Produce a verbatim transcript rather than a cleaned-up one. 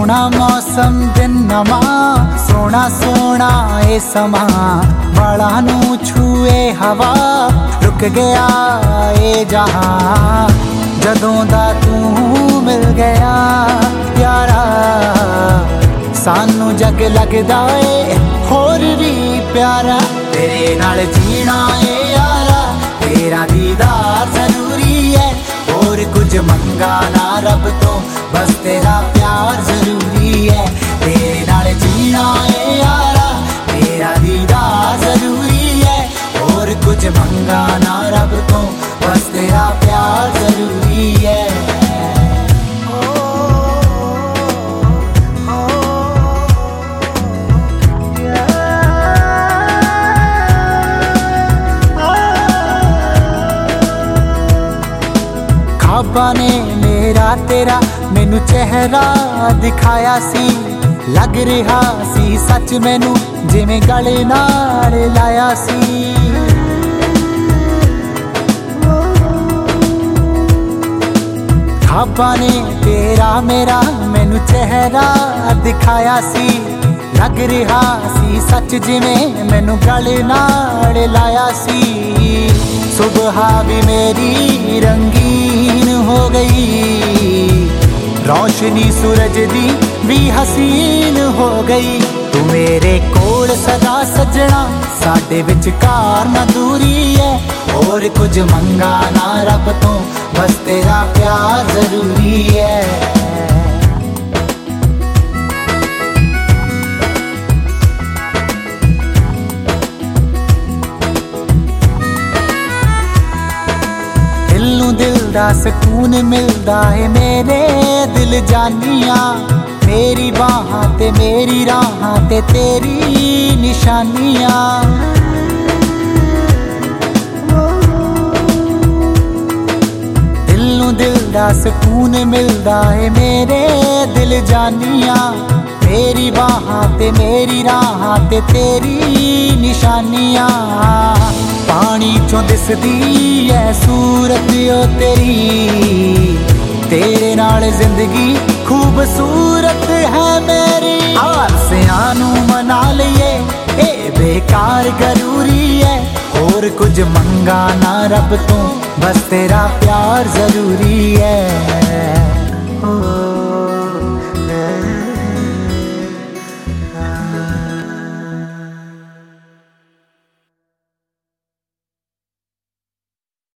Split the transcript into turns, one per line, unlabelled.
सोना मौसम दिन नमा, सोना सोना ए समा, वाला नू छूए हवा, रुक गया ए जहां, जदों दा तू मिल गया प्यारा, सानू जग लगदा ए होर भी प्यारा, तेरे नाल जीना ए यारा, तेरा दीदार जरूरी है, और कुछ मंगा ना रब तो, बस तेरा प्यार जरूरी है, तेरे नाल जीना है यारा, तेरा दीदार जरूरी है, और कुछ मंगा ना रब तो, बस तेरा प्यार जरूरी है। ख्वाबां ने मेरा तेरा मैनू चेहरा दिखाया सी, लग रहा सी सच मैनू जिवें गले नाल लाया सी, ख्वाबां ने तेरा मेरा मैनू चेहरा दिखाया सी, लग रहा सी सच जिवें मैनू गले नाल लाया सी, सुबह भी मेरी रंगीन हो गई, रोशनी सूरज दी भी हसीन हो गई, तू मेरे कोल सदा सजना, साडे विचकार ना दूरी है, और कुछ मंगा ना रब तो, बस तेरा प्यार जरूरी है। दिल दा सुकून मिलदा है मेरे दिल जानिया, मेरी बाहां ते मेरी राहां ते तेरी निशानियां, दिल नू दिल दा सुकून मिलदा है मेरे दिल जानिया, मेरी बाहां ते मेरी राहां ते तेरी निशानियां, पानी चों दिसदी है सूरत ओ तेरी, तेरे नाल जिंदगी खूबसूरत है मेरी, आसियां नू मना लईए ए बेकार जरूरी है, और कुछ मंगा ना रब तो, बस तेरा प्यार जरूरी है।